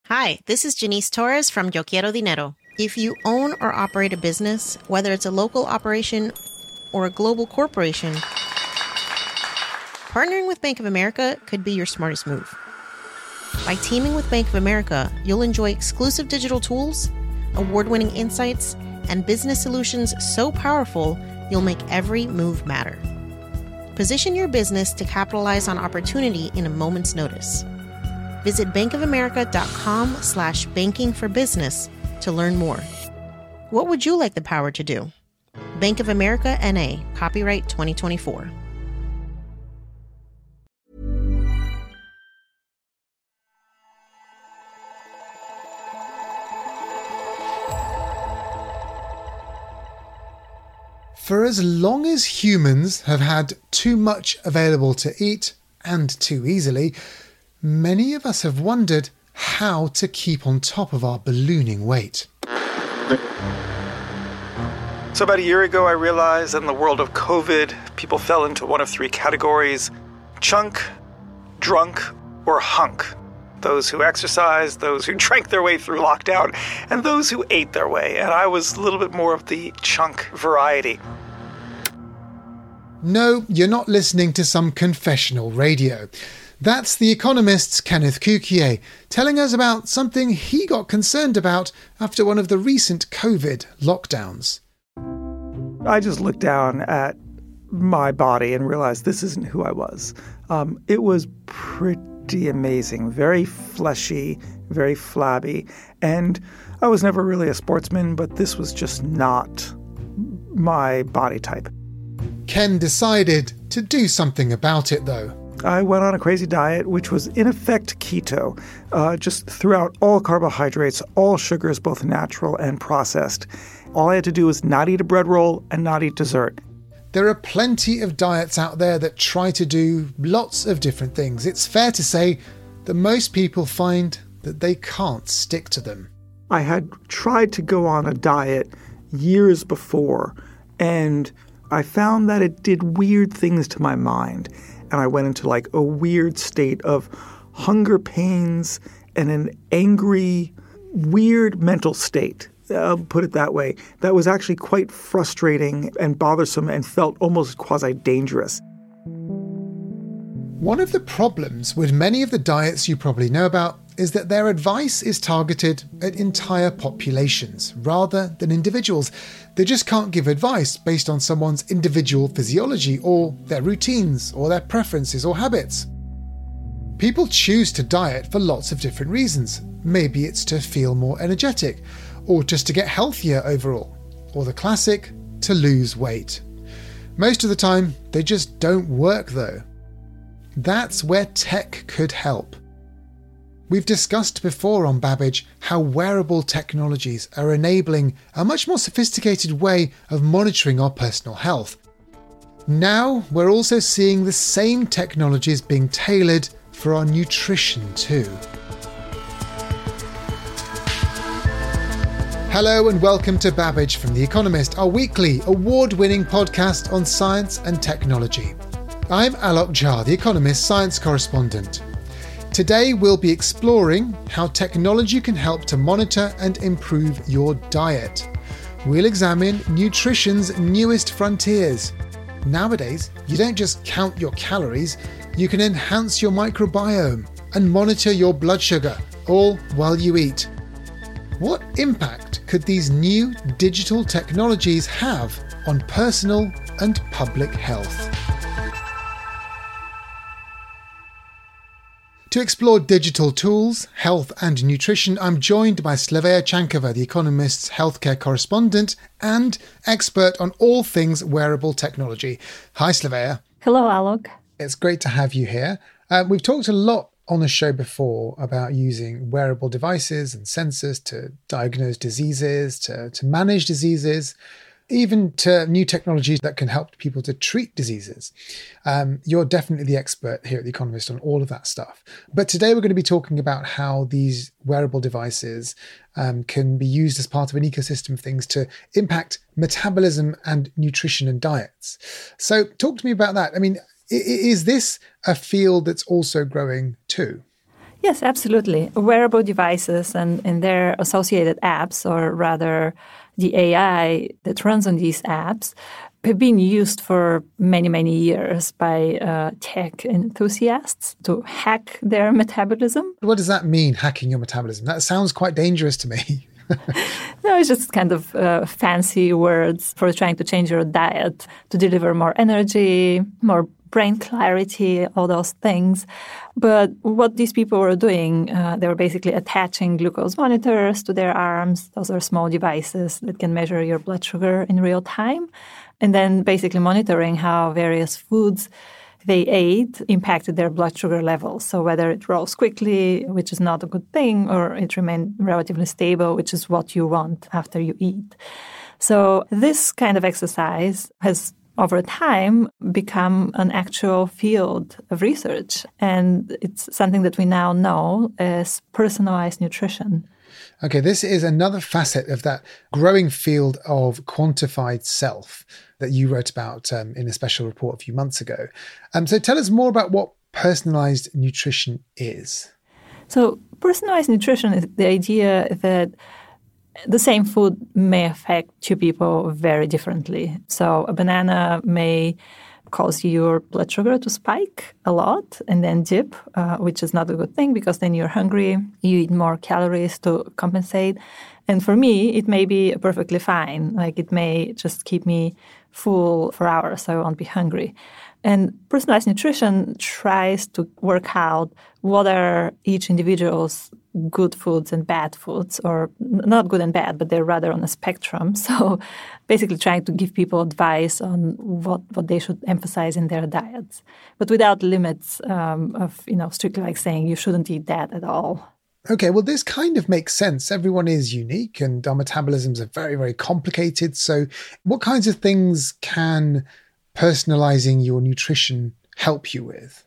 Hi, this is Janice Torres from Yo Quiero Dinero. If you own or operate a business, whether it's a local operation or a global corporation, partnering with Bank of America could be your smartest move. By teaming with Bank of America, you'll enjoy exclusive digital tools, award-winning insights, and business solutions so powerful, you'll make every move matter. Position your business to capitalize on opportunity in a moment's notice. Visit bankofamerica.com/bankingforbusiness to learn more. What would you like the power to do? Bank of America N.A., copyright 2024. For as long as humans have had too much available to eat, and too easily, many of us have wondered how to keep on top of our ballooning weight. So about a year ago, I realized that in the world of COVID, people fell into one of three categories: chunk, drunk, or hunk. Those who exercised, those who drank their way through lockdown, and those who ate their way. And I was a little bit more of the chunk variety. No, you're not listening to some confessional radio. That's The Economist's Kenneth Cukier telling us about something he got concerned about after one of the recent COVID lockdowns. I just looked down at my body and realized this isn't who I was. It was pretty amazing, very fleshy, very flabby, and I was never really a sportsman, but this was just not my body type. Ken decided to do something about it, though. I went on a crazy diet, which was in effect keto. Just threw out all carbohydrates, all sugars, both natural and processed. All I had to do was not eat a bread roll and not eat dessert. There are plenty of diets out there that try to do lots of different things. It's fair to say that most people find that they can't stick to them. I had tried to go on a diet years before, and I found that it did weird things to my mind. And I went into like a weird state of hunger pains and an angry, weird mental state. I'll put it that way. That was actually quite frustrating and bothersome and felt almost quasi-dangerous. One of the problems with many of the diets you probably know about is that their advice is targeted at entire populations rather than individuals. They just can't give advice based on someone's individual physiology or their routines or their preferences or habits. People choose to diet for lots of different reasons. Maybe it's to feel more energetic, or just to get healthier overall, or the classic, to lose weight. Most of the time, they just don't work though. That's where tech could help. We've discussed before on Babbage how wearable technologies are enabling a much more sophisticated way of monitoring our personal health. Now we're also seeing the same technologies being tailored for our nutrition too. Hello and welcome to Babbage from The Economist, our weekly award-winning podcast on science and technology. I'm Alok Jha, The Economist science correspondent. Today we'll be exploring how technology can help to monitor and improve your diet. We'll examine nutrition's newest frontiers. Nowadays, you don't just count your calories, you can enhance your microbiome and monitor your blood sugar, all while you eat. What impact could these new digital technologies have on personal and public health? To explore digital tools, health and nutrition, I'm joined by Slavea Chankova, The Economist's healthcare correspondent and expert on all things wearable technology. Hi, Slavea. Hello, Alok. It's great to have you here. We've talked a lot on the show before about using wearable devices and sensors to diagnose diseases, to manage diseases, even to new technologies that can help people to treat diseases. You're definitely the expert here at The Economist on all of that stuff. But today we're going to be talking about how these wearable devices can be used as part of an ecosystem of things to impact metabolism and nutrition and diets. So talk to me about that. I mean, is this a field that's also growing too? Yes, absolutely. Wearable devices and their associated apps, or rather the AI that runs on these apps, have been used for many, many years by tech enthusiasts to hack their metabolism. What does that mean, hacking your metabolism? That sounds quite dangerous to me. No, it's just kind of fancy words for trying to change your diet to deliver more energy, more brain clarity, all those things. But what these people were doing, they were basically attaching glucose monitors to their arms. Those are small devices that can measure your blood sugar in real time. And then basically monitoring how various foods they ate impacted their blood sugar levels. So whether it rose quickly, which is not a good thing, or it remained relatively stable, which is what you want after you eat. So this kind of exercise has over time become an actual field of research. And it's something that we now know as personalized nutrition. Okay, this is another facet of that growing field of quantified self that you wrote about in a special report a few months ago. So tell us more about what personalized nutrition is. So personalized nutrition is the idea that the same food may affect two people very differently. So a banana may cause your blood sugar to spike a lot and then dip, which is not a good thing because then you're hungry, you eat more calories to compensate. And for me, it may be perfectly fine. Like it may just keep me full for hours, so I won't be hungry. And personalized nutrition tries to work out what are each individual's good foods and bad foods, or not good and bad, but they're rather on a spectrum. So basically trying to give people advice on what they should emphasize in their diets, but without limits of, strictly like saying you shouldn't eat that at all. Okay, well, this kind of makes sense. Everyone is unique and our metabolisms are very, very complicated. So what kinds of things can personalizing your nutrition help you with?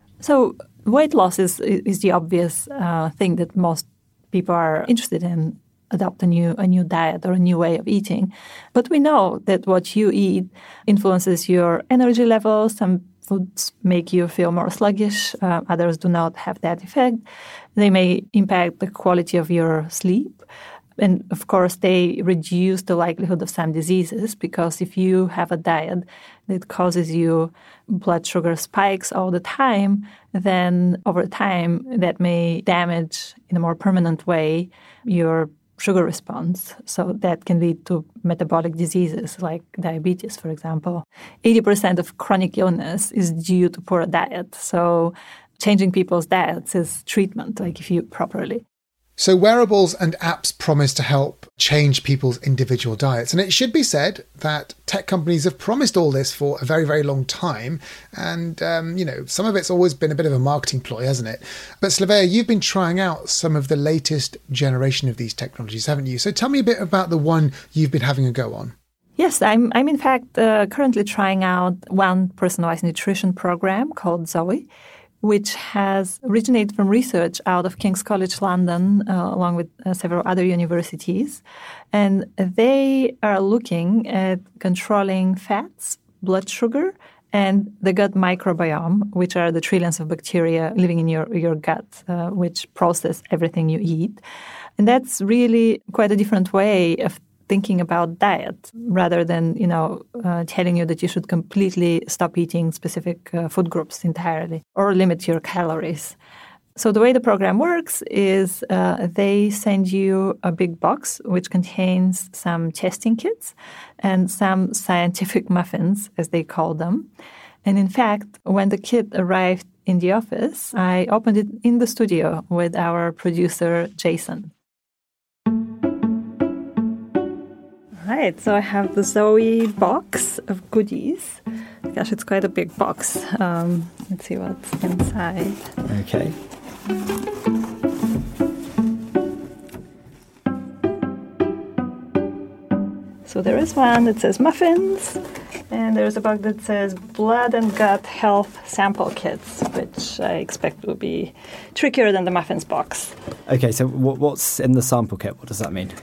So weight loss is the obvious thing that most people are interested in, adopt a new diet or a new way of eating. But we know that what you eat influences your energy levels. Some foods make you feel more sluggish. Others do not have that effect. They may impact the quality of your sleep. And of course, they reduce the likelihood of some diseases, because if you have a diet that causes you blood sugar spikes all the time, then over time that may damage in a more permanent way your sugar response. So that can lead to metabolic diseases like diabetes, for example. 80% of chronic illness is due to poor diet. So changing people's diets is treatment, like if you properly. So wearables and apps promise to help change people's individual diets. And it should be said that tech companies have promised all this for a very, very long time. And, some of it's always been a bit of a marketing ploy, hasn't it? But Slavea, you've been trying out some of the latest generation of these technologies, haven't you? So tell me a bit about the one you've been having a go on. Yes, I'm in fact currently trying out one personalized nutrition program called Zoe, which has originated from research out of King's College London, along with several other universities. And they are looking at controlling fats, blood sugar, and the gut microbiome, which are the trillions of bacteria living in your gut, which process everything you eat. And that's really quite a different way of thinking about diet, rather than telling you that you should completely stop eating specific food groups entirely or limit your calories. So the way the program works is they send you a big box which contains some testing kits and some scientific muffins, as they call them. And in fact, when the kit arrived in the office, I opened it in the studio with our producer, Jason. Right, so I have the Zoe box of goodies. Gosh, it's quite a big box. Let's see what's inside. Okay. So there is one that says muffins, and there's a box that says blood and gut health sample kits, which I expect will be trickier than the muffins box. Okay, so what's in the sample kit? What does that mean?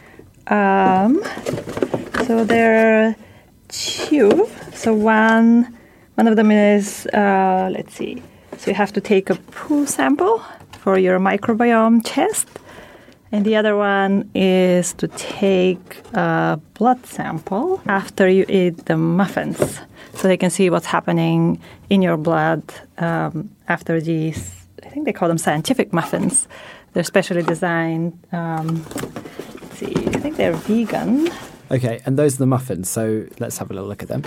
So there are two. So one of them is, let's see. So you have to take a poo sample, for your microbiome test. And the other one is to take a blood sample after you eat the muffins, so they can see what's happening in your blood after these, I think they call them scientific muffins. They're specially designed. Let's see, I think they're vegan. Okay, and those are the muffins, so let's have a little look at them.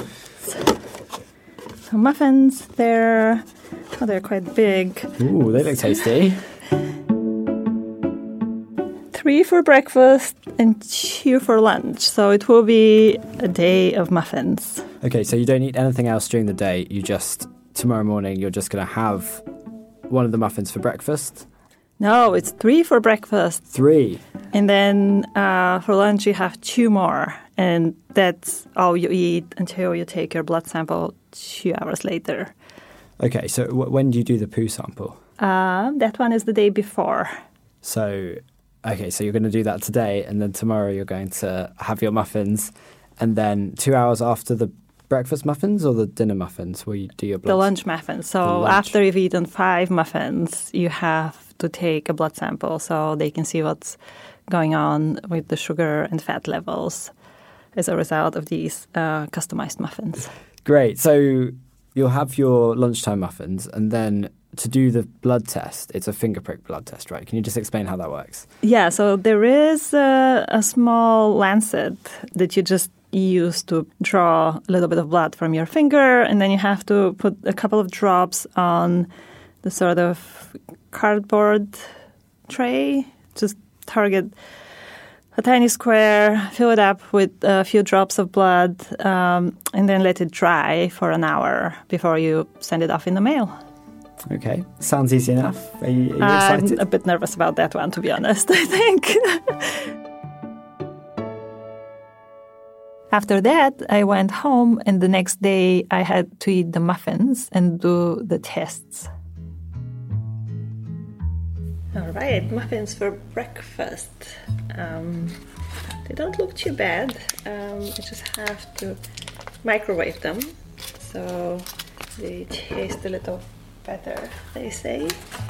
So muffins, they're quite big. Ooh, they look tasty. 3 for breakfast and 2 for lunch. So it will be a day of muffins. Okay, so you don't eat anything else during the day. Tomorrow morning, you're just going to have one of the muffins for breakfast? No, it's 3 for breakfast. 3? And then for lunch, you have 2 more. And that's all you eat until you take your blood sample 2 hours later. Okay, so when do you do the poo sample? That one is the day before. So you're going to do that today, and then tomorrow you're going to have your muffins, and then 2 hours after the breakfast muffins or the dinner muffins will you do your blood? The lunch muffins. So after you've eaten 5 muffins, you have to take a blood sample so they can see what's going on with the sugar and fat levels as a result of these customized muffins. Great. So you'll have your lunchtime muffins, and then to do the blood test, it's a finger prick blood test, right? Can you just explain how that works? Yeah, so there is a small lancet that you just use to draw a little bit of blood from your finger, and then you have to put a couple of drops on the sort of cardboard tray. Just target a tiny square, fill it up with a few drops of blood, and then let it dry for an hour before you send it off in the mail. Okay, sounds easy enough. Are you excited? I'm a bit nervous about that one, to be honest, I think. After that, I went home, and the next day I had to eat the muffins and do the tests. All right, muffins for breakfast. They don't look too bad. You just have to microwave them, so they taste a little better, they say.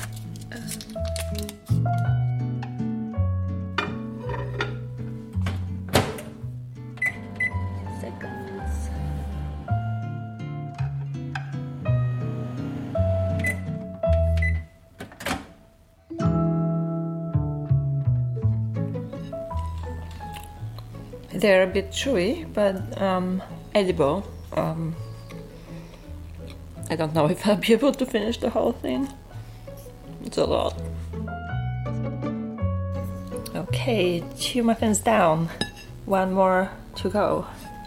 Seconds. They're a bit chewy, but edible. I don't know if I'll be able to finish the whole thing. It's a lot. Okay, 2 muffins down. 1 more to go.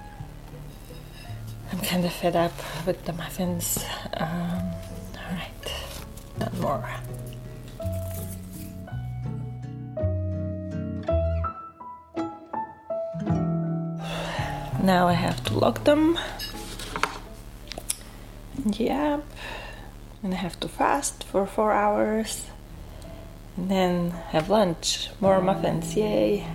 I'm kind of fed up with the muffins. Alright, 1 more. Now I have to lock them. Yep, and I have to fast for 4 hours, and then have lunch. More muffins, yay.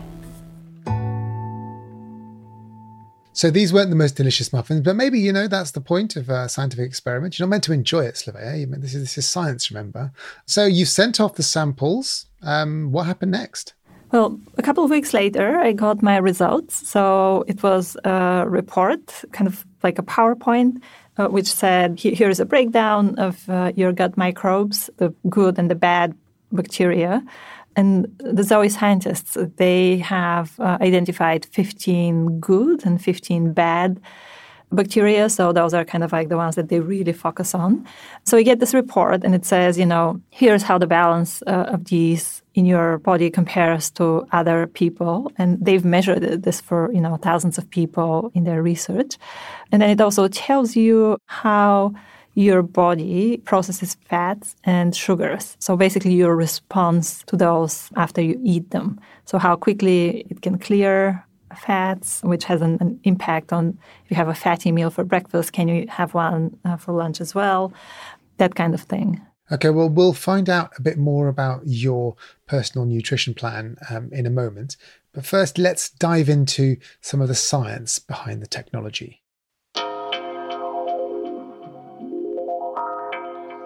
So these weren't the most delicious muffins, but maybe, that's the point of a scientific experiment. You're not meant to enjoy it, Slavea. This is science, remember? So you sent off the samples. What happened next? Well, a couple of weeks later, I got my results. So it was a report, kind of like a PowerPoint, which said, here is a breakdown of your gut microbes, the good and the bad bacteria. And the Zoe scientists, they have identified 15 good and 15 bad bacteria. So those are kind of like the ones that they really focus on. So you get this report, and it says, here's how the balance of these in your body compares to other people. And they've measured this for, thousands of people in their research. And then it also tells you how your body processes fats and sugars. So basically your response to those after you eat them. So how quickly it can clear fats, which has an impact on if you have a fatty meal for breakfast, can you have one for lunch as well? That kind of thing. Okay, well, we'll find out a bit more about your personal nutrition plan in a moment. But first, let's dive into some of the science behind the technology.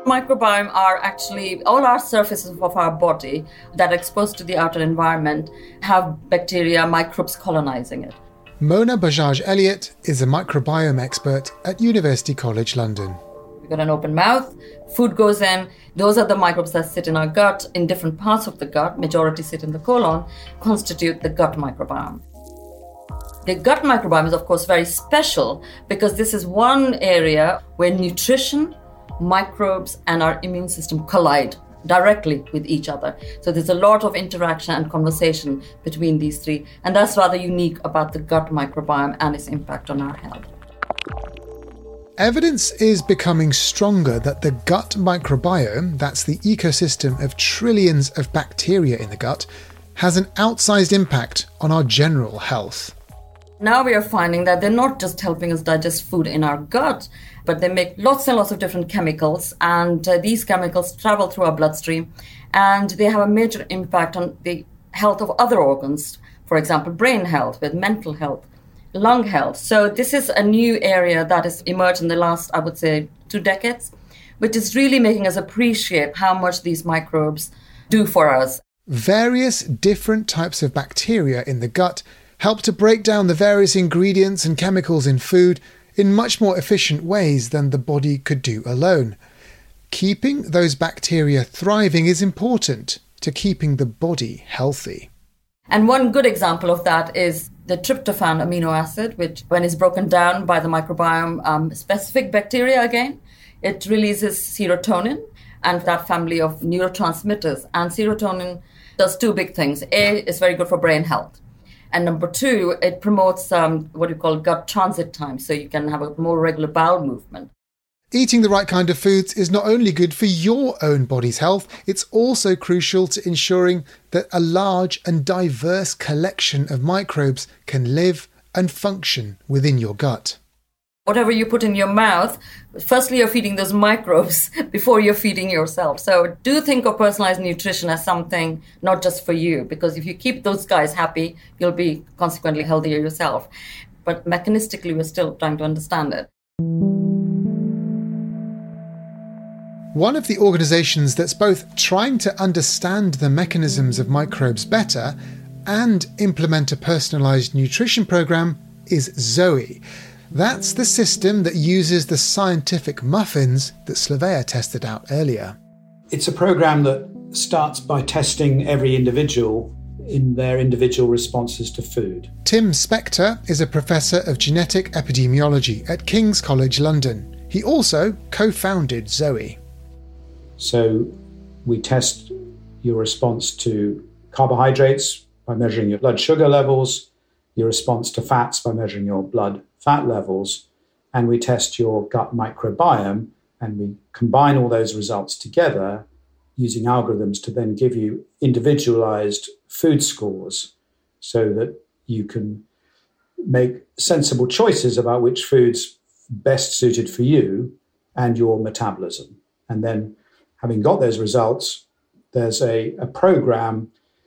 Microbiome are actually all our surfaces of our body that are exposed to the outer environment have bacteria, microbes colonizing it. Mona Bajaj Elliott is a microbiome expert at University College London. We've got an open mouth, food goes in, those are the microbes that sit in our gut, in different parts of the gut, majority sit in the colon, constitute the gut microbiome. The gut microbiome is, of course, very special because this is one area where nutrition, microbes, and our immune system collide directly with each other. So there's a lot of interaction and conversation between these three, and that's rather unique about the gut microbiome and its impact on our health. Evidence is becoming stronger that the gut microbiome, that's the ecosystem of trillions of bacteria in the gut, has an outsized impact on our general health. Now we are finding that they're not just helping us digest food in our gut, but they make lots and lots of different chemicals, and these chemicals travel through our bloodstream, and they have a major impact on the health of other organs, for example, brain health, with mental health, lung health. So this is a new area that has emerged in the last, I would say, 2 decades, which is really making us appreciate how much these microbes do for us. Various different types of bacteria in the gut help to break down the various ingredients and chemicals in food in much more efficient ways than the body could do alone. Keeping those bacteria thriving is important to keeping the body healthy. And one good example of that is the tryptophan amino acid, which when it's broken down by the microbiome specific bacteria again, it releases serotonin and that family of neurotransmitters. And serotonin does 2 big things. A, it's very good for brain health. And number 2, it promotes what you call gut transit time, so you can have a more regular bowel movement. Eating the right kind of foods is not only good for your own body's health, it's also crucial to ensuring that a large and diverse collection of microbes can live and function within your gut. Whatever you put in your mouth, firstly you're feeding those microbes before you're feeding yourself. So do think of personalized nutrition as something not just for you, because if you keep those guys happy, you'll be consequently healthier yourself. But mechanistically, we're still trying to understand it. One of the organisations that's both trying to understand the mechanisms of microbes better and implement a personalised nutrition programme is Zoe. That's the system that uses the scientific muffins that Slavea tested out earlier. It's a programme that starts by testing every individual in their individual responses to food. Tim Spector is a professor of genetic epidemiology at King's College London. He also co-founded Zoe. So we test your response to carbohydrates by measuring your blood sugar levels, your response to fats by measuring your blood fat levels, and we test your gut microbiome, and we combine all those results together using algorithms to then give you individualized food scores so that you can make sensible choices about which food's best suited for you and your metabolism. And then having got those results, there's a program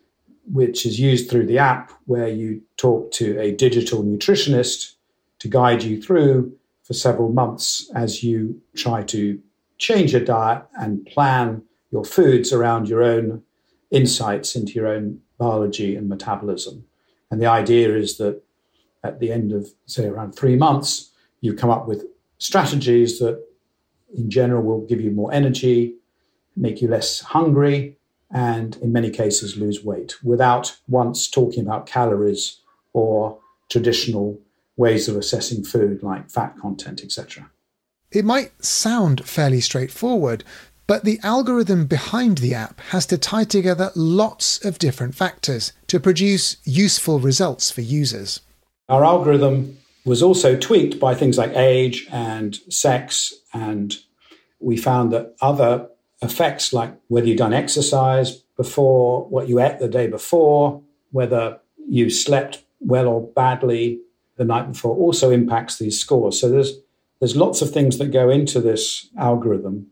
which is used through the app where you talk to a digital nutritionist to guide you through for several months as you try to change your diet and plan your foods around your own insights into your own biology and metabolism. And the idea is that at the end of, say, around 3 months, you come up with strategies that in general will give you more energy, make you less hungry, and in many cases lose weight without once talking about calories or traditional ways of assessing food like fat content, etc. It might sound fairly straightforward, but the algorithm behind the app has to tie together lots of different factors to produce useful results for users. Our algorithm was also tweaked by things like age and sex, and we found that other effects like whether you've done exercise before, what you ate the day before, whether you slept well or badly the night before also impacts these scores. So there's lots of things that go into this algorithm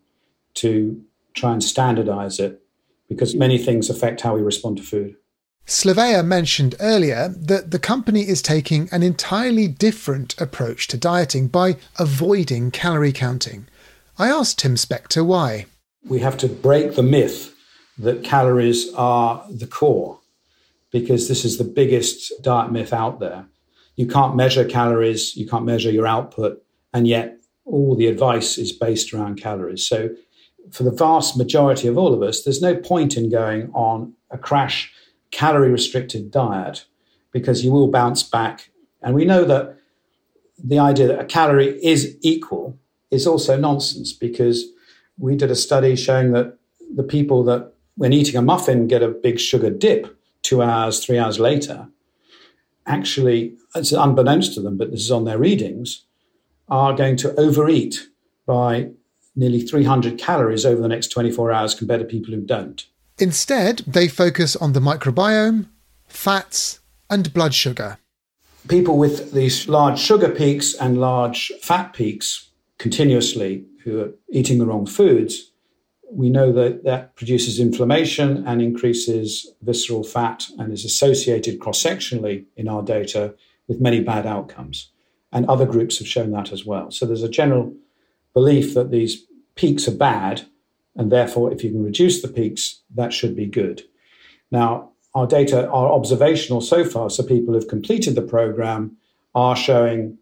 to try and standardize it because many things affect how we respond to food. Slavea mentioned earlier that the company is taking an entirely different approach to dieting by avoiding calorie counting. I asked Tim Spector why. we have to break the myth that calories are the core, because this is the biggest diet myth out there. You can't measure calories, you can't measure your output, and yet all the advice is based around calories. So for the vast majority of all of us, there's no point in going on a crash calorie-restricted diet, because you will bounce back. And we know that the idea that a calorie is equal is also nonsense, because we did a study showing that the people that, when eating a muffin, get a big sugar dip 2 hours, 3 hours later, actually, it's unbeknownst to them, but this is on their readings, are going to overeat by nearly 300 calories over the next 24 hours compared to people who don't. Instead, they focus on the microbiome, fats, and blood sugar. People with these large sugar peaks and large fat peaks continuously who are eating the wrong foods, we know that that produces inflammation and increases visceral fat and is associated cross-sectionally in our data with many bad outcomes. And other groups have shown that as well. So there's a general belief that these peaks are bad, and therefore if you can reduce the peaks, that should be good. Now, our data are observational so far, so people who've completed the program are showing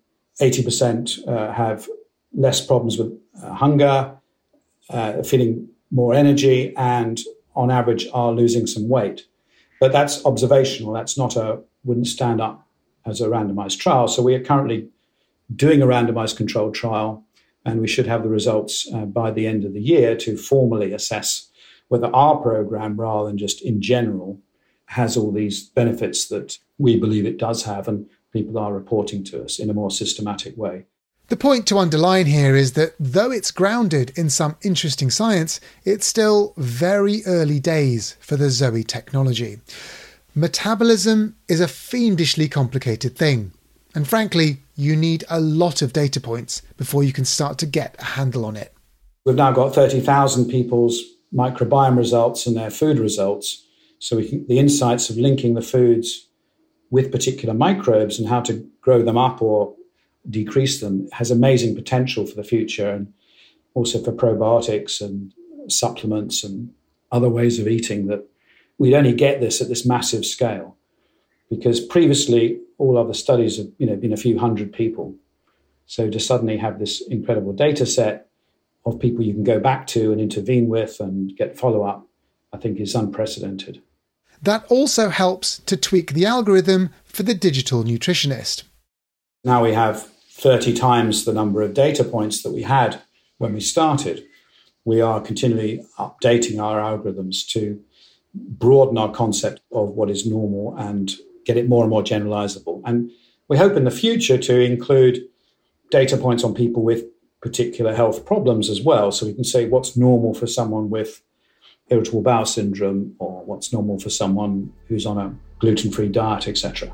80% have less problems with hunger, feeling more energy, and on average are losing some weight. But that's observational. That's wouldn't stand up as a randomized trial. So we are currently doing a randomized controlled trial, and we should have the results by the end of the year to formally assess whether our program, rather than just in general, has all these benefits that we believe it does have, and people are reporting to us in a more systematic way. The point to underline here is that though it's grounded in some interesting science, it's still very early days for the Zoe technology. Metabolism is a fiendishly complicated thing, and frankly, you need a lot of data points before you can start to get a handle on it. We've now got 30,000 people's microbiome results and their food results, so the insights of linking the foods with particular microbes and how to grow them up or decrease them has amazing potential for the future, and also for probiotics and supplements and other ways of eating, that we'd only get this at this massive scale, because previously all other studies have been a few hundred people. So to suddenly have this incredible data set of people you can go back to and intervene with and get follow-up, I think is unprecedented. That also helps to tweak the algorithm for the digital nutritionist. Now we have 30 times the number of data points that we had when we started. We are continually updating our algorithms to broaden our concept of what is normal and get it more and more generalizable. And we hope in the future to include data points on people with particular health problems as well. So we can say what's normal for someone with irritable bowel syndrome, or what's normal for someone who's on a gluten-free diet, etc.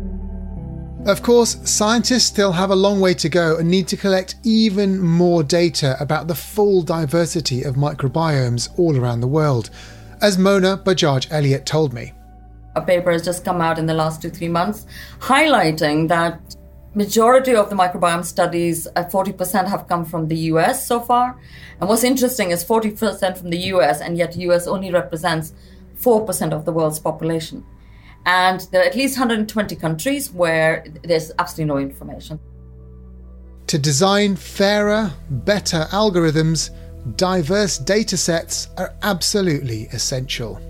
Of course, scientists still have a long way to go and need to collect even more data about the full diversity of microbiomes all around the world, as Mona Bajaj-Elliott told me. A paper has just come out in the last 2-3 months highlighting that majority of the microbiome studies, 40% have come from the US so far. And what's interesting is 40% from the US, and yet US only represents 4% of the world's population. And there are at least 120 countries where there's absolutely no information. To design fairer, better algorithms, diverse data sets are absolutely essential.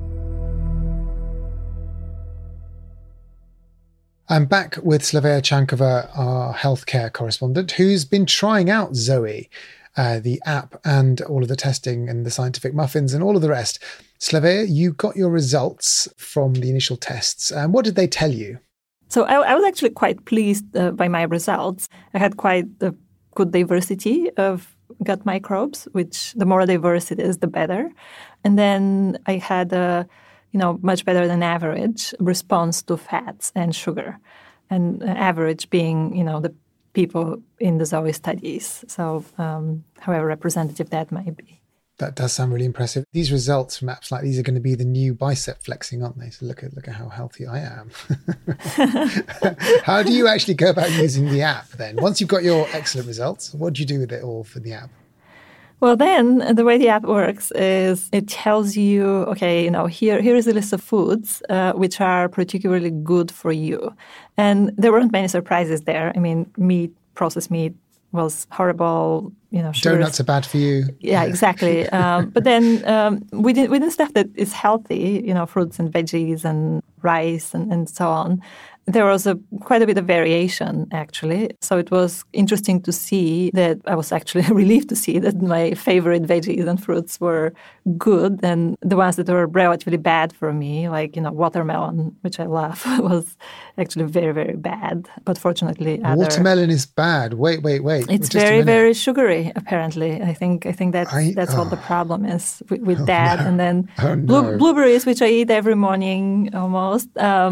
I'm back with Slavea Chankova, our healthcare correspondent, who's been trying out Zoe, the app, and all of the testing and the scientific muffins and all of the rest. Slavea, you got your results from the initial tests. And what did they tell you? So I was actually quite pleased by my results. I had quite a good diversity of gut microbes, which the more diverse it is, the better. And then I had a much better than average response to fats and sugar, and average being, the people in the Zoe studies. So however representative that might be. That does sound really impressive. These results from apps like these are going to be the new bicep flexing, aren't they? So look at how healthy I am. How do you actually go about using the app then? Once you've got your excellent results, what do you do with it all for the app? Well, then the way the app works is it tells you, okay, here is a list of foods which are particularly good for you. And there weren't many surprises there. I mean, processed meat was horrible, sugars. Donuts are bad for you. Yeah, exactly. But then within stuff that is healthy, fruits and veggies and rice and so on, there was quite a bit of variation, actually. So it was interesting to see that I was actually relieved to see that my favorite veggies and fruits were good, and the ones that were relatively bad for me, like, watermelon, which I love, was actually very, very bad. But fortunately, watermelon is bad. Wait. It's very, very sugary, apparently. I think that's what the problem is with that. No. And then no. Blueberries, which I eat every morning almost,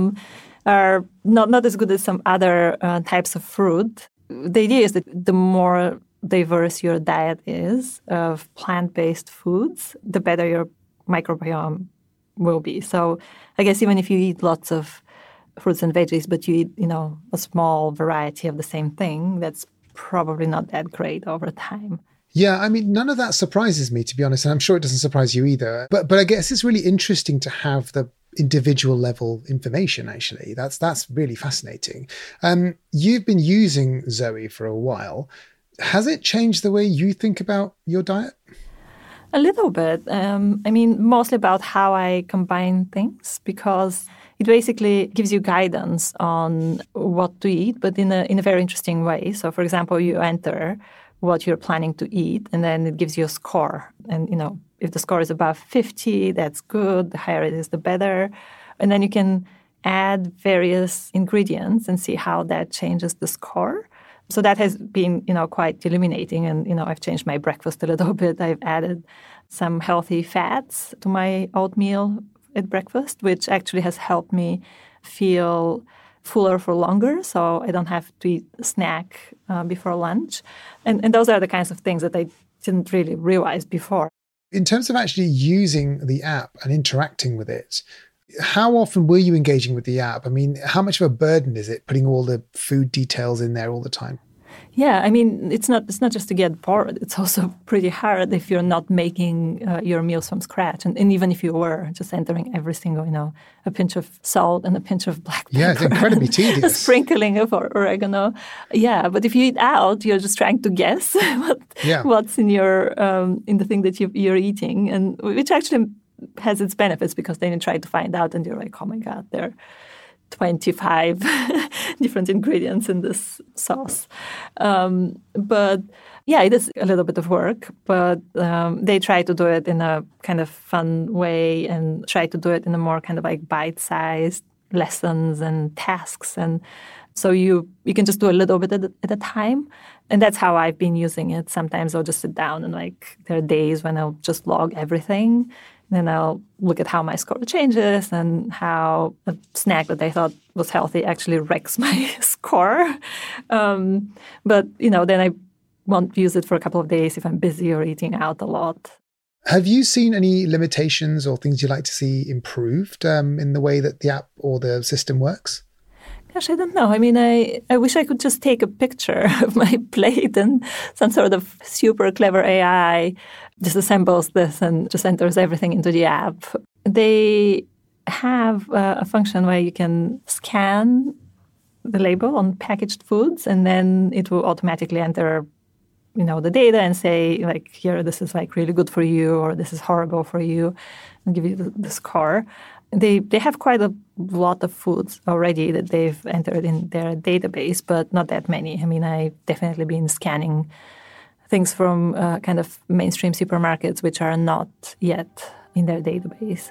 are not as good as some other types of fruit. The idea is that the more diverse your diet is of plant-based foods, the better your microbiome will be. So I guess even if you eat lots of fruits and veggies, but you eat, a small variety of the same thing, that's probably not that great over time. Yeah, I mean, none of that surprises me, to be honest, and I'm sure it doesn't surprise you either. But I guess it's really interesting to have the individual level information, actually. That's really fascinating. You've been using Zoe for a while. Has it changed the way you think about your diet? A little bit. Mostly about how I combine things, because it basically gives you guidance on what to eat, but in a very interesting way. So, for example, you enter what you're planning to eat, and then it gives you a score. And, if the score is above 50, that's good. The higher it is, the better. And then you can add various ingredients and see how that changes the score. So that has been, quite illuminating. And, I've changed my breakfast a little bit. I've added some healthy fats to my oatmeal at breakfast, which actually has helped me feel fuller for longer, so I don't have to eat a snack before lunch. And those are the kinds of things that I didn't really realize before. In terms of actually using the app and interacting with it, how often were you engaging with the app? I mean, how much of a burden is it putting all the food details in there all the time? Yeah, it's not just to get bored. It's also pretty hard if you're not making your meals from scratch. And even if you were just entering every single, a pinch of salt and a pinch of black pepper. Yeah, it's incredibly tedious. A sprinkling of oregano. Yeah, but if you eat out, you're just trying to guess what's in your in the thing that you're eating, and which actually has its benefits, because then you try to find out and you're like, oh my God, there are 25 different ingredients in this sauce. But yeah, it is a little bit of work, but they try to do it in a kind of fun way and try to do it in a more kind of like bite-sized lessons and tasks. And so you can just do a little bit at a time. And that's how I've been using it. Sometimes I'll just sit down and there are days when I'll just log everything. Then I'll look at how my score changes and how a snack that I thought was healthy actually wrecks my score. But, then I won't use it for a couple of days if I'm busy or eating out a lot. Have you seen any limitations or things you'd like to see improved in the way that the app or the system works? Gosh, I don't know. I mean, I wish I could just take a picture of my plate and some sort of super clever AI disassembles this and just enters everything into the app. They have a function where you can scan the label on packaged foods, and then it will automatically enter, the data and say, like, here, this is like really good for you, or this is horrible for you, and give you the score. They have quite a lot of foods already that they've entered in their database, but not that many. I mean, I've definitely been scanning things from kind of mainstream supermarkets which are not yet in their database.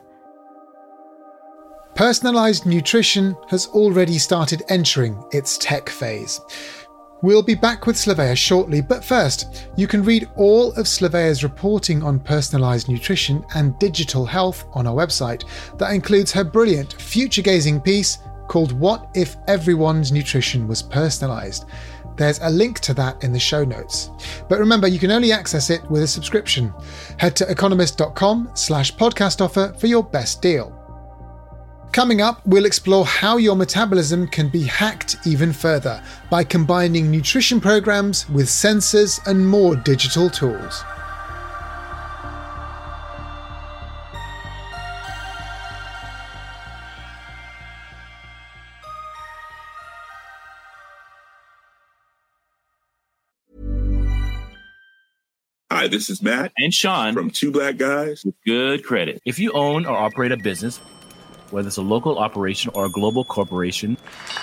Personalized nutrition has already started entering its tech phase. We'll be back with Slavea shortly, but first, you can read all of Slavea's reporting on personalised nutrition and digital health on our website. That includes her brilliant future-gazing piece called What If Everyone's Nutrition Was Personalised? There's a link to that in the show notes. But remember, you can only access it with a subscription. Head to economist.com/podcast offer for your best deal. Coming up, we'll explore how your metabolism can be hacked even further by combining nutrition programs with sensors and more digital tools. Hi, this is Matt and Sean from Two Black Guys with Good Credit. If you own or operate a business, whether it's a local operation or a global corporation,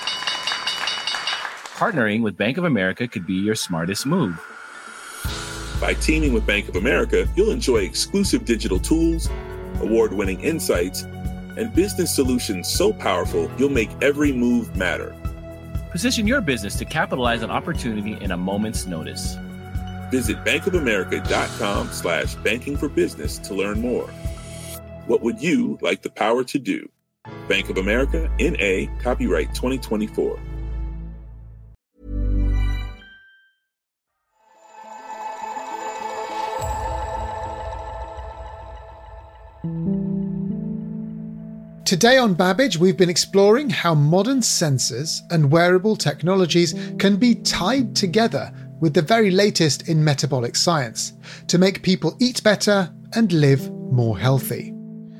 partnering with Bank of America could be your smartest move. By teaming with Bank of America, you'll enjoy exclusive digital tools, award-winning insights, and business solutions so powerful you'll make every move matter. Position your business to capitalize on opportunity in a moment's notice. Visit bankofamerica.com/banking for business to learn more. What would you like the power to do? Bank of America, N.A., copyright 2024. Today on Babbage, we've been exploring how modern sensors and wearable technologies can be tied together with the very latest in metabolic science to make people eat better and live more healthy.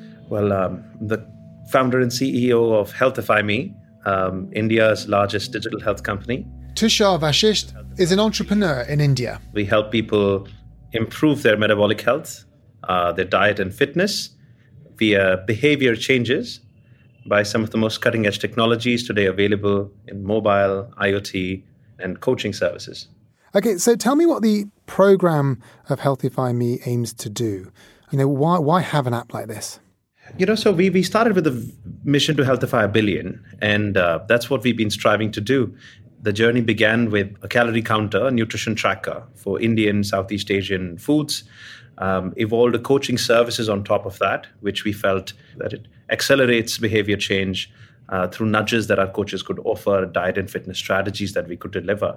Well, the founder and CEO of Healthify.me, India's largest digital health company. Tushar Vashisht is an entrepreneur in India. We help people improve their metabolic health, their diet and fitness, via behavior changes by some of the most cutting-edge technologies today available in mobile, IoT, and coaching services. Okay, so tell me what the program of Healthify.me aims to do. Why have an app like this? So we started with a mission to healthify 1 billion, and that's what we've been striving to do. The journey began with a calorie counter, a nutrition tracker for Indian, Southeast Asian foods. Evolved a coaching services on top of that, which we felt that it accelerates behavior change through nudges that our coaches could offer, diet and fitness strategies that we could deliver.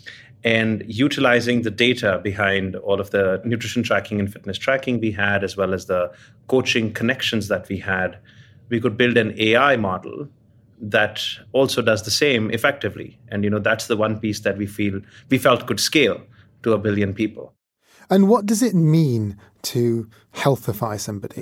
And utilizing the data behind all of the nutrition tracking and fitness tracking we had, as well as the coaching connections that we had, we could build an AI model that also does the same effectively. And, that's the one piece that we felt could scale to 1 billion people. And what does it mean to healthify somebody?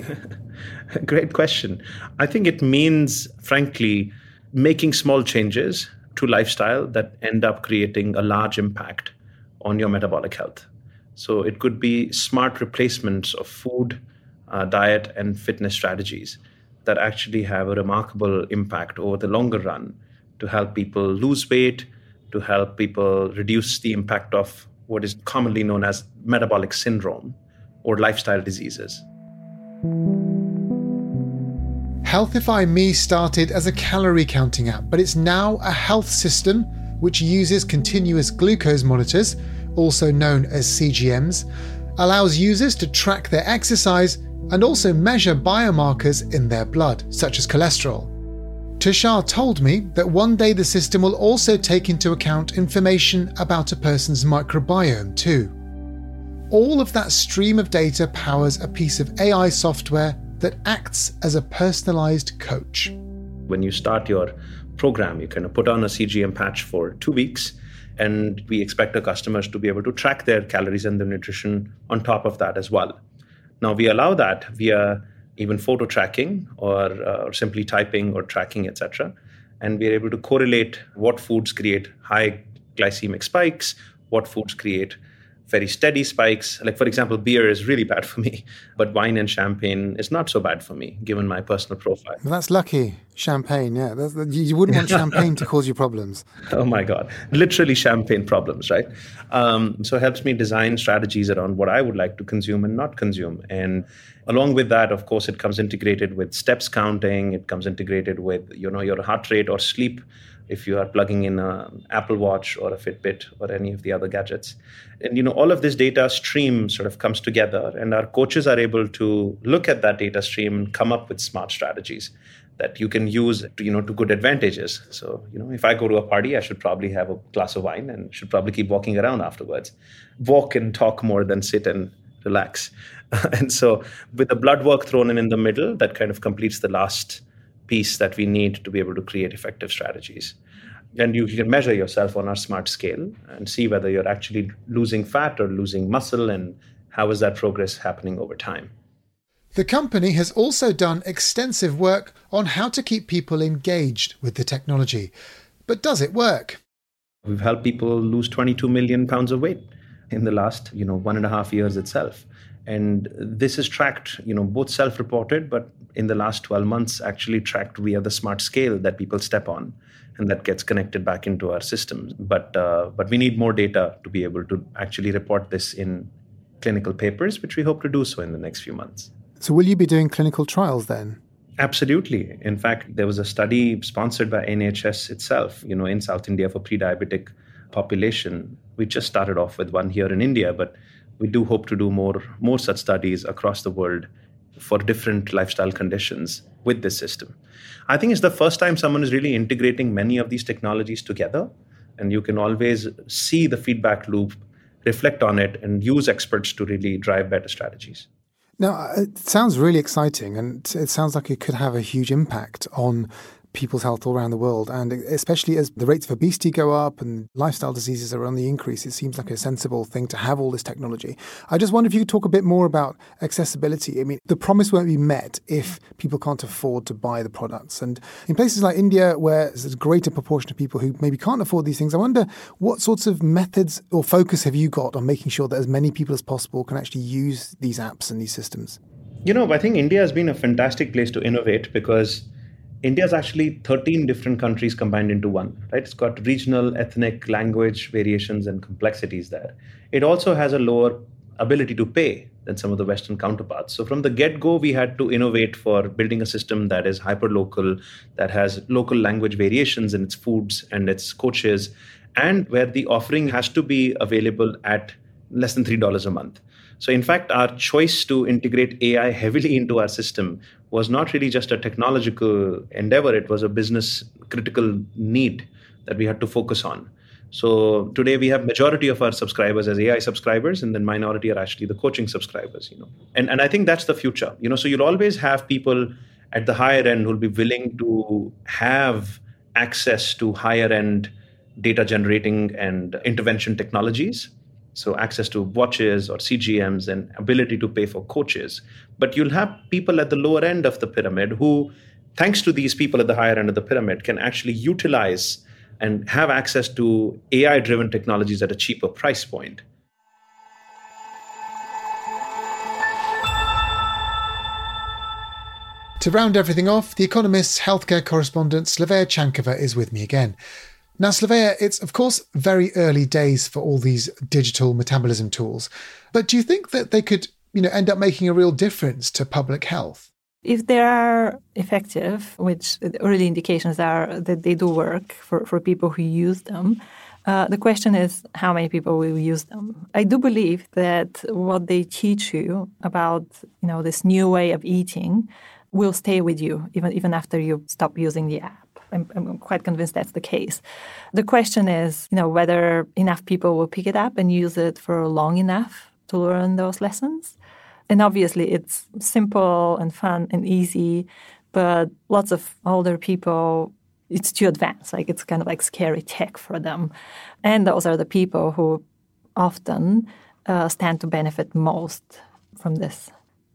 Great question. I think it means, frankly, making small changes to lifestyle that end up creating a large impact on your metabolic health. So it could be smart replacements of food, diet, and fitness strategies that actually have a remarkable impact over the longer run to help people lose weight, to help people reduce the impact of what is commonly known as metabolic syndrome or lifestyle diseases. Healthify.me started as a calorie counting app, but it's now a health system which uses continuous glucose monitors, also known as CGMs, allows users to track their exercise and also measure biomarkers in their blood, such as cholesterol. Tushar told me that one day the system will also take into account information about a person's microbiome too. All of that stream of data powers a piece of AI software that acts as a personalized coach. When you start your program, you can put on a CGM patch for 2 weeks, and we expect our customers to be able to track their calories and their nutrition on top of that as well. Now, we allow that via even photo tracking or simply typing or tracking, etc. And we're able to correlate what foods create high glycemic spikes, what foods create very steady spikes. Like, for example, beer is really bad for me, but wine and champagne is not so bad for me, given my personal profile. Well, that's lucky. Champagne, yeah. You wouldn't want champagne to cause you problems. Oh my God. Literally champagne problems, right? So it helps me design strategies around what I would like to consume and not consume. And along with that, of course, it comes integrated with steps counting. It comes integrated with, your heart rate or sleep, if you are plugging in an Apple Watch or a Fitbit or any of the other gadgets. And, all of this data stream sort of comes together, and our coaches are able to look at that data stream and come up with smart strategies that you can use to good advantages. So, if I go to a party, I should probably have a glass of wine and should probably keep walking around afterwards. Walk and talk more than sit and relax. And so with the blood work thrown in the middle, that kind of completes the last piece that we need to be able to create effective strategies. And you can measure yourself on our smart scale and see whether you're actually losing fat or losing muscle, and how is that progress happening over time. The company has also done extensive work on how to keep people engaged with the technology. But does it work? We've helped people lose 22 million pounds of weight in the last 1.5 years itself. And this is tracked, both self-reported, but in the last 12 months actually tracked via the smart scale that people step on, and that gets connected back into our systems. But we need more data to be able to actually report this in clinical papers, which we hope to do so in the next few months. So will you be doing clinical trials then? Absolutely. In fact, there was a study sponsored by NHS itself, in South India for pre-diabetic population. We just started off with one here in India, but we do hope to do more such studies across the world for different lifestyle conditions with this system. I think it's the first time someone is really integrating many of these technologies together, and you can always see the feedback loop, reflect on it, and use experts to really drive better strategies. Now, it sounds really exciting, and it sounds like it could have a huge impact on people's health all around the world. And especially as the rates of obesity go up and lifestyle diseases are on the increase, it seems like a sensible thing to have all this technology. I just wonder if you could talk a bit more about accessibility. I mean, the promise won't be met if people can't afford to buy the products. And in places like India, where there's a greater proportion of people who maybe can't afford these things, I wonder what sorts of methods or focus have you got on making sure that as many people as possible can actually use these apps and these systems? I think India has been a fantastic place to innovate because India is actually 13 different countries combined into one, right? It's got regional, ethnic, language variations and complexities there. It also has a lower ability to pay than some of the Western counterparts. So from the get-go, we had to innovate for building a system that is hyper-local, that has local language variations in its foods and its coaches, and where the offering has to be available at less than $3 a month. So in fact, our choice to integrate AI heavily into our system was not really just a technological endeavor. It was a business critical need that we had to focus on. So today we have majority of our subscribers as AI subscribers, and then minority are actually the coaching subscribers, And I think that's the future, So you'll always have people at the higher end who'll be willing to have access to higher end data generating and intervention technologies. So access to watches or CGMs and ability to pay for coaches. But you'll have people at the lower end of the pyramid who, thanks to these people at the higher end of the pyramid, can actually utilize and have access to AI-driven technologies at a cheaper price point. To round everything off, The Economist's healthcare correspondent Slavea Chankova is with me again. Now, Slavea, it's of course very early days for all these digital metabolism tools, but do you think that they could, end up making a real difference to public health? If they are effective, which the early indications are that they do work for people who use them, the question is how many people will use them. I do believe that what they teach you about, this new way of eating will stay with you even after you stop using the app. I'm quite convinced that's the case. The question is, whether enough people will pick it up and use it for long enough to learn those lessons. And obviously, it's simple and fun and easy, but lots of older people, it's too advanced. It's kind of like scary tech for them. And those are the people who often stand to benefit most from this.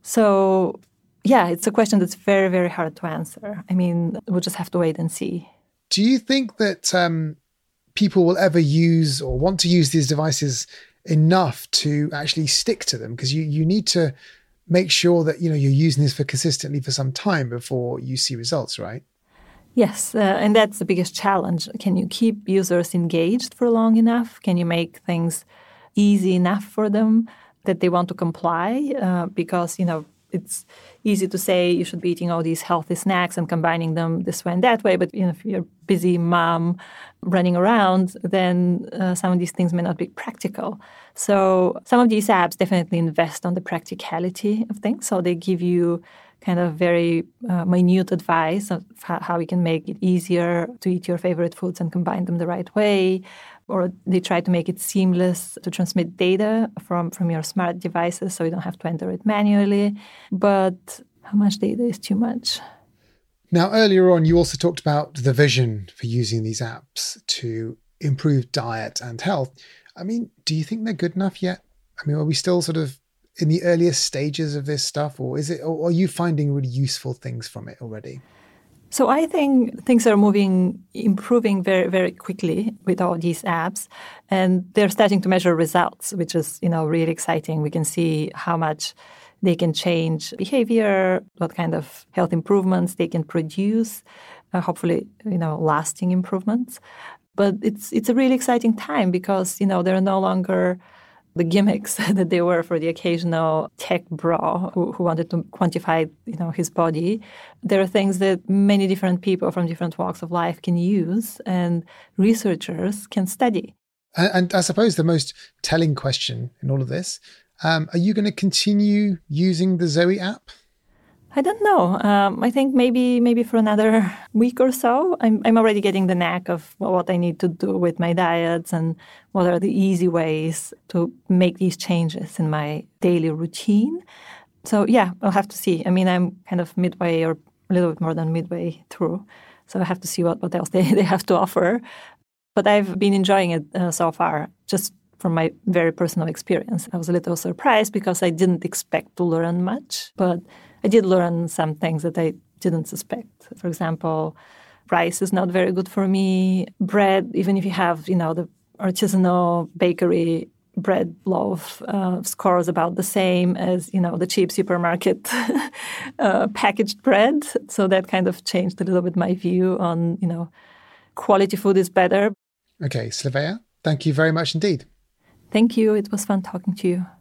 So yeah, it's a question that's very, very hard to answer. I mean, we'll just have to wait and see. Do you think that people will ever use or want to use these devices enough to actually stick to them? Because you need to make sure that, you're using this consistently for some time before you see results, right? Yes, and that's the biggest challenge. Can you keep users engaged for long enough? Can you make things easy enough for them that they want to comply? Because, it's easy to say you should be eating all these healthy snacks and combining them this way and that way. But if you're a busy mom running around, then some of these things may not be practical. So some of these apps definitely invest on the practicality of things. So they give you kind of very minute advice of how you can make it easier to eat your favorite foods and combine them the right way. Or they try to make it seamless to transmit data from your smart devices so you don't have to enter it manually. But how much data is too much? Now, earlier on, you also talked about the vision for using these apps to improve diet and health. I mean, do you think they're good enough yet? I mean, are we still sort of in the earliest stages of this stuff, or are you finding really useful things from it already? So I think things are improving very, very quickly with all these apps, and they're starting to measure results, which is, really exciting. We can see how much they can change behavior, what kind of health improvements they can produce, hopefully, lasting improvements. But it's a really exciting time because, there are no longer the gimmicks that they were for the occasional tech bro who wanted to quantify, his body. There are things that many different people from different walks of life can use and researchers can study. And I suppose the most telling question in all of this, are you going to continue using the Zoe app? I don't know. I think maybe for another week or so. I'm already getting the knack of what I need to do with my diets and what are the easy ways to make these changes in my daily routine. So yeah, I'll have to see. I mean, I'm kind of midway or a little bit more than midway through. So I have to see what else they have to offer. But I've been enjoying it so far, just from my very personal experience. I was a little surprised because I didn't expect to learn much, but I did learn some things that I didn't suspect. For example, rice is not very good for me. Bread, even if you have, the artisanal bakery bread loaf, scores about the same as, the cheap supermarket packaged bread. So that kind of changed a little bit my view on, quality food is better. Okay, Slavea, thank you very much indeed. Thank you. It was fun talking to you.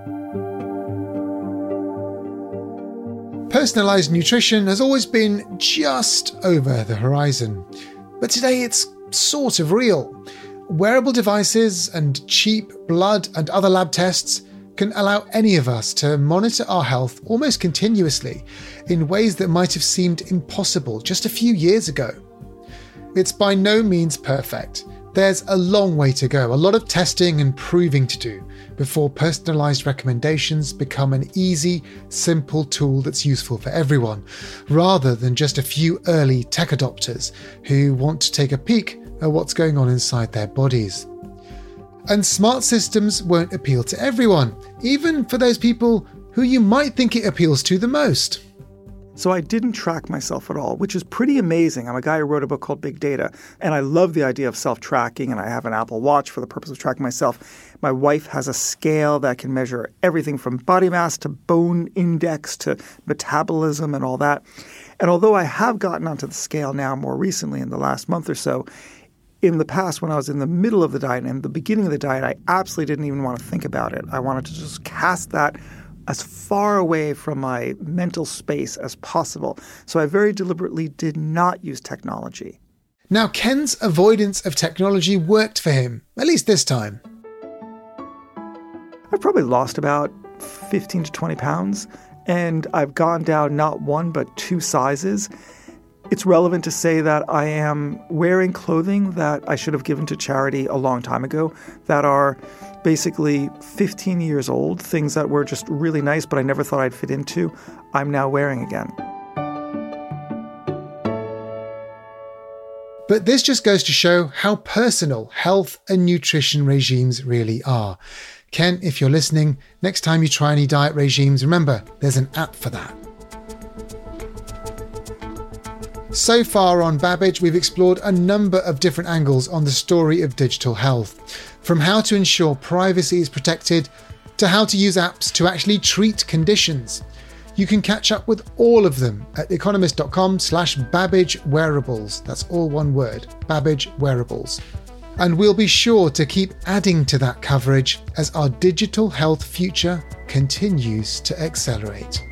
Personalised nutrition has always been just over the horizon, but today it's sort of real. Wearable devices and cheap blood and other lab tests can allow any of us to monitor our health almost continuously in ways that might have seemed impossible just a few years ago. It's by no means perfect. There's a long way to go, a lot of testing and proving to do before personalised recommendations become an easy, simple tool that's useful for everyone, rather than just a few early tech adopters who want to take a peek at what's going on inside their bodies. And smart systems won't appeal to everyone, even for those people who you might think it appeals to the most. So I didn't track myself at all, which is pretty amazing. I'm a guy who wrote a book called Big Data, and I love the idea of self-tracking, and I have an Apple Watch for the purpose of tracking myself. My wife has a scale that can measure everything from body mass to bone index to metabolism and all that. And although I have gotten onto the scale now more recently in the last month or so, in the past when I was in the middle of the diet and the beginning of the diet, I absolutely didn't even want to think about it. I wanted to just cast that as far away from my mental space as possible. So I very deliberately did not use technology. Now, Ken's avoidance of technology worked for him, at least this time. I've probably lost about 15 to 20 pounds, and I've gone down not one but 2 sizes. It's relevant to say that I am wearing clothing that I should have given to charity a long time ago that are basically 15 years old, things that were just really nice but I never thought I'd fit into, I'm now wearing again. But this just goes to show how personal health and nutrition regimes really are. Ken, if you're listening, next time you try any diet regimes, remember, there's an app for that. So far on Babbage, we've explored a number of different angles on the story of digital health, from how to ensure privacy is protected to how to use apps to actually treat conditions. You can catch up with all of them at economist.com/Babbage Wearables. That's all one word, Babbage Wearables. And we'll be sure to keep adding to that coverage as our digital health future continues to accelerate.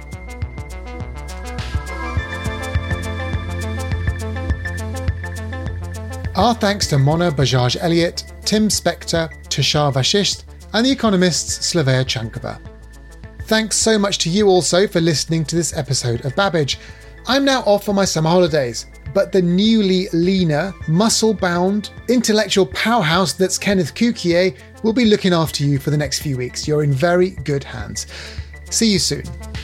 Our thanks to Mona Bajaj-Elliott, Tim Spector, Tushar Vashist, and The Economist's Slavea Chankova. Thanks so much to you also for listening to this episode of Babbage. I'm now off on my summer holidays, but the newly leaner, muscle-bound, intellectual powerhouse that's Kenneth Cukier will be looking after you for the next few weeks. You're in very good hands. See you soon.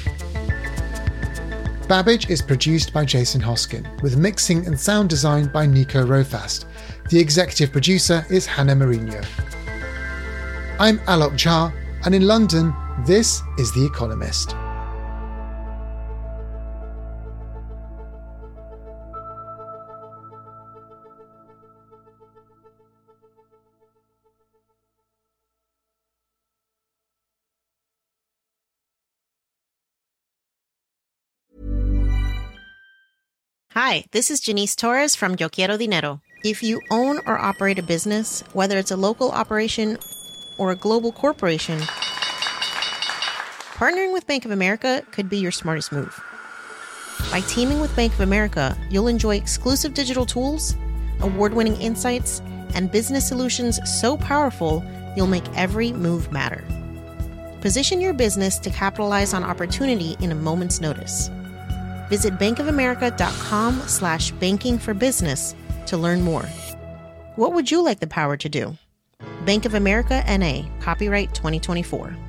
Babbage is produced by Jason Hoskin, with mixing and sound design by Nico Rofast. The executive producer is Hannah Mourinho. I'm Alok Jha, and in London, this is The Economist. Hi, this is Janice Torres from Yo Quiero Dinero. If you own or operate a business, whether it's a local operation or a global corporation, partnering with Bank of America could be your smartest move. By teaming with Bank of America, you'll enjoy exclusive digital tools, award-winning insights, and business solutions so powerful you'll make every move matter. Position your business to capitalize on opportunity in a moment's notice. Visit bankofamerica.com/bankingforbusiness to learn more. What would you like the power to do? Bank of America, N.A., copyright 2024.